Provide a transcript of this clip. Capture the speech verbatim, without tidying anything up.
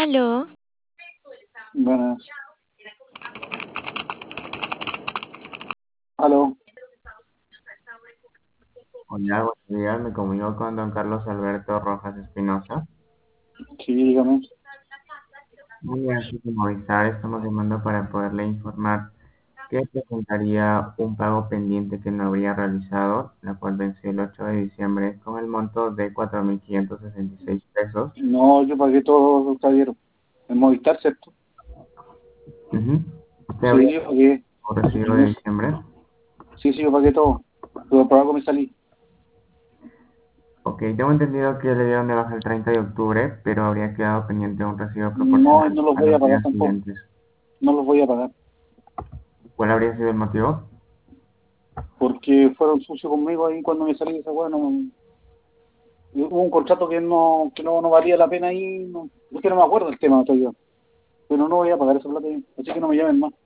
Aló, Buenas. Aló. Hola, buenos días. Me comunico con don Carlos Alberto Rojas Espinosa. Sí, dígame. Muy bien, aquí de Movistar estamos llamando para poderle informar que presentaría un pago pendiente que no habría realizado, la cual venció el ocho de diciembre con el monto de cuatro mil quinientos sesenta y seis pesos. No, yo pagué todo, caballero. En Movistar, ¿cierto? Ujú. ¿Usted Sí, habría yo pagué. recibido de diciembre? Sí, sí, yo pagué todo. Pero por algo me salí. Ok, tengo entendido que le dieron de baja el treinta de octubre, pero habría quedado pendiente un recibo No, proporcional no los a voy a los pagar días tampoco. siguientes. No los voy a pagar. ¿Cuál habría sido el motivo? Porque fueron sucios conmigo ahí cuando me salí de esa weá. No, hubo un contrato que no que no, no valía la pena ahí. No, es que no me acuerdo el tema todavía. Pero no voy a pagar esa plata ahí. Así que no me llamen más.